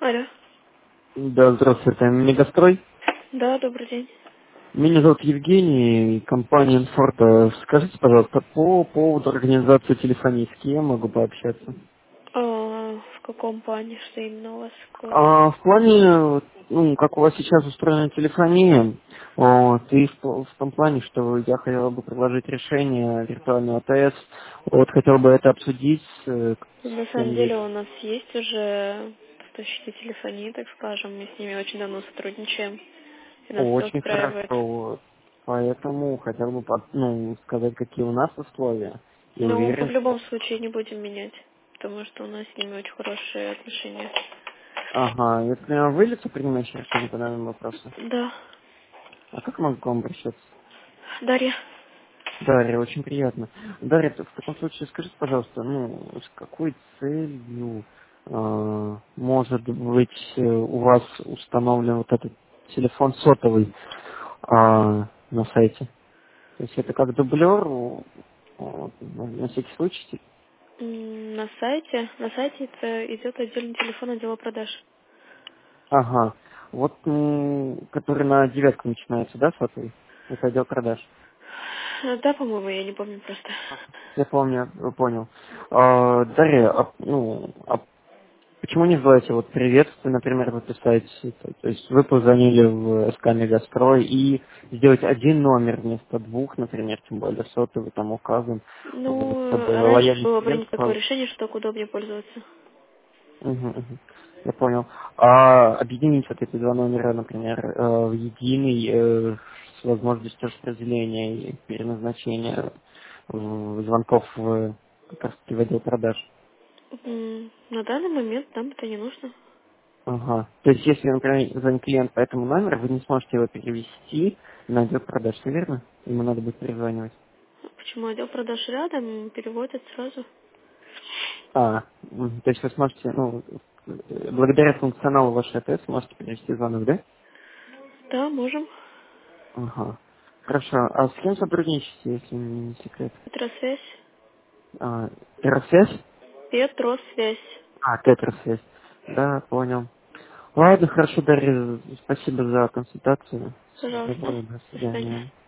Алло. Да, здравствуйте, это Мегастрой. Да, добрый день. Меня зовут Евгений, компания Инфорта. Скажите, пожалуйста, по поводу организации телефонии, с кем могу пообщаться? В каком плане, что именно у вас какое? В плане, ну, как у вас сейчас устроена телефония, вот, и в том плане, что я хотел бы предложить решение виртуального АТС, вот, хотел бы это обсудить На с самом кем-нибудь. деле у нас есть уже поставщики телефонии, так скажем. Мы с ними очень давно сотрудничаем. И нас все Очень устраивает. хорошо, вот. Поэтому хотел бы ну, сказать, какие у нас условия. И Но мы уверен, в что... любом случае не будем менять, потому что у нас с ними очень хорошие отношения. Ага, если вы лицо, принимающее решение по данному вопросу, Да. а как могу к вам обращаться? Дарья. Дарья, очень приятно. Дарья, в таком случае скажите, пожалуйста, ну, с какой целью может быть у вас установлен вот этот телефон сотовый на сайте? То есть это как дублер, вот, на всякий случай. На сайте это идет отдельный телефон отдела продаж. Ага. Вот, который на девятку начинается, да, сотовый? Это отдел продаж. Да, по-моему, я не помню просто. Я помню, понял. Дарья, почему не желаете вот приветствие, например, написать, то есть вы позвонили в СК Мегастрой и сделать один номер вместо двух, например, тем более сотовый там указан, вот, Ну, чтобы раньше лояльный было клиент принято такое попал. решение, что так удобнее пользоваться. Мгм, мгм. Я понял. А объединить вот эти два номера, например, в единый с возможностью распределения и переназначения звонков как раз таки в отдел продаж. На данный момент нам это не нужно. Ага. То есть, если, например, звонит клиент по этому номеру, вы не сможете его перевести на отдел продаж, всё верно? Ему надо будет перезванивать. Почему отдел продаж рядом, переводят сразу? То есть вы сможете, ну, благодаря функционалу вашей АТС сможете перевести звонок, да? Да, можем. Ага. Хорошо. А с кем сотрудничаете, если не секрет? Петросвязь. Террасвязь? Петросвязь. Тетрасвязь. Да, понял. Ладно, хорошо, Дарья, спасибо за консультацию. Всего Пожалуйста. доброго, до До свидания. свидания.